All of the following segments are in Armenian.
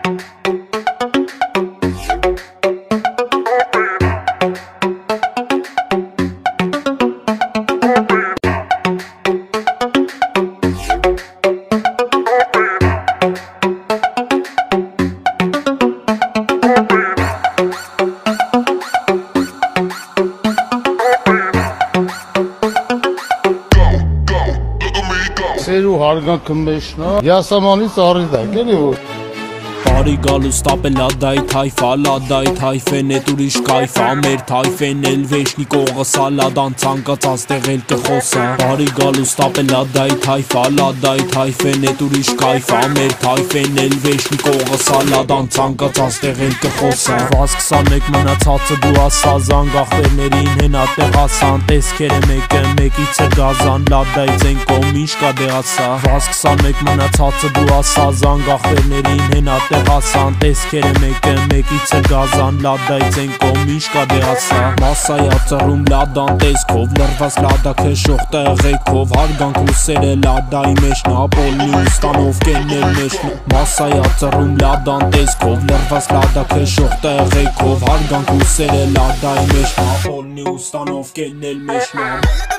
Սերու հարգանքը մեջնա, յասամանից առիդ է, գելի որ Բարի գալուս տապել լադայթ հայֆա, լադայթ հայֆեն էտ ուրիշ կայֆա, մեր թայֆեն էլ վեշնի կողը սալադան ծանկացած տեղել կխոսա Բարի գալուս տապել լադայթ հայֆա, լադայթ հայֆեն էտ ուրիշ կայֆա, մեր թայֆեն էլ վեշնի կողը սալադան ծանկացած տեղել կխոսա Վազ 21 մնացածը դու ասա զանգ ախվերներին հենա տեղասան տեսքերը մեկը մեկիցը գազան լադայց են կոմիշ կա դեղասա Վազ 21 մնացածը դու ասա զանգ ախվերներին հենա Հասան տեսքերը մեկը մեկիցը գազան լադայց են կոմիշ կա դեղասա Մասայա ծռում լադան տեսքով լրված լադա քշող տեղեքով հարգանք լուսերը լադայի մեջնա պոլնի ուստանով կեննել մեջնա Մասայա ծռում լադան տեսքով լրված լադա քշող տեղեքով հարգանք լուսերը լադայի մեջնա պոլնի ուստանով կեննել մեջնա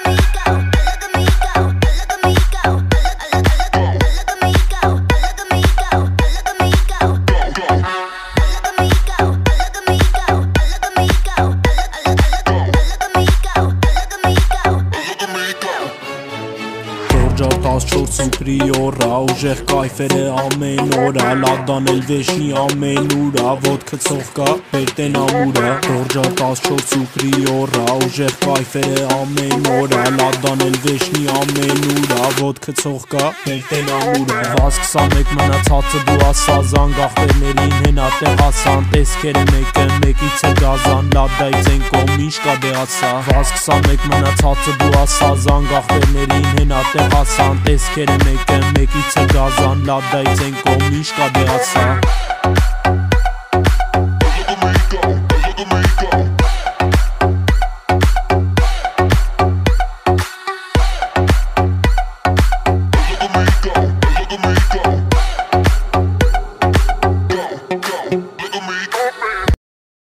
Տասչորսի պրիորա ուժեղ կայֆերը ամեն օրա լադան էլ վեշնի ամեն ուրա ոտքը ցող կա բերտեն ամուրա Դորջա 14 պրիորա ուժեղ կայֆերը ամեն օրա լադան էլ վեշնի ամեն ուրա ոտքը ցող կա բերտեն ամուրա Վազ 21 մնացածը դու ասա զանգ ախվերներին հենա տեղասան տեսքերը մեկը մեկիցը գազան լադայց են կոմիշ կա դեղասա Վազ 21 մնացածը դու ասա զանգ ախվերներին հենա տեղասան տեսքերը մեկը մեկիցը գազան լադայց են կոմիշ կա դեղասա